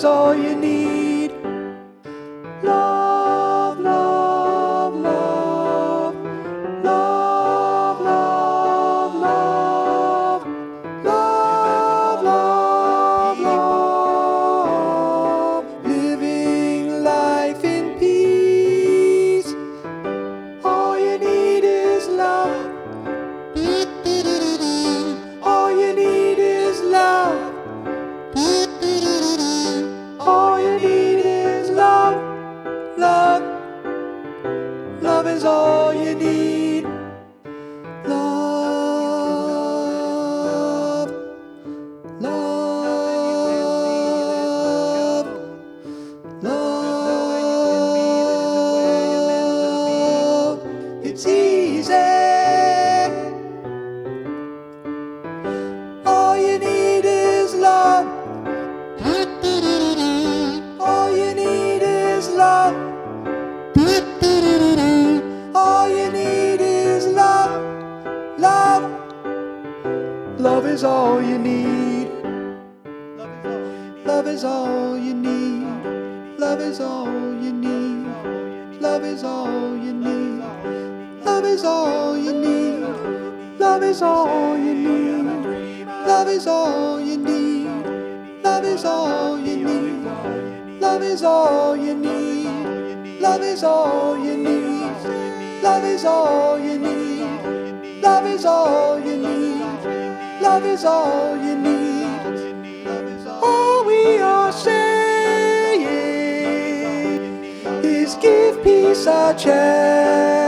is all you need. Love, love, love. Love, love, love. Love, love, love. Living life in peace. All you need is love. All you need is love. All you need is love. Love. Love is all you need. Love. Love. Love. It's easy. All you need is love. All you need is love. All you need is love. Love. Love is all you need. Love is all you need. Love is all you need. Love is all you need. Love is all you need. Love is all you need. Love is all you need. Love is all you need. Love is all you need. Love is all you need. Love is all you need. Love is all you need. Love is all you need. All we are saying is give peace a chance.